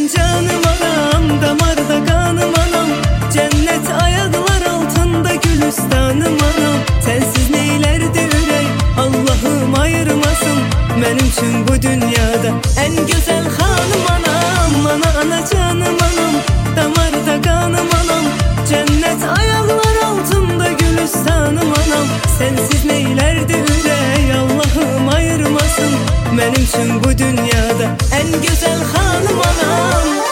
benim canım anam, damarda kanım anam, cennet ayaklar altında gülistanım anam. Sensiz neylerdi ürey, Allah'ım ayırmasın, benim için bu dünyada en güzel hanım anam. Ana canım anam, damarda kanım anam, cennet ayaklar altında gülistanım anam. Sensiz neylerdi ürey, Allah'ım ayırmasın, benim için bu dünyada en güzel hanım anam.